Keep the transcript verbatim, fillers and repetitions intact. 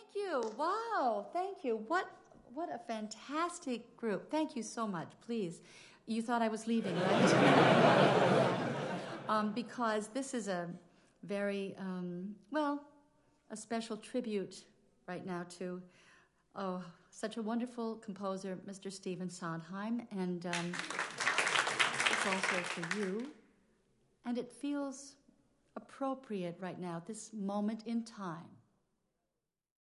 you. Wow, thank you. What what a fantastic group. Thank you so much. Please. You thought I was leaving, right? um, because this is a very, um, well, a special tribute right now to oh, such a wonderful composer, Mister Stephen Sondheim, and um, it's also for you. And it feels appropriate right now, at this moment in time,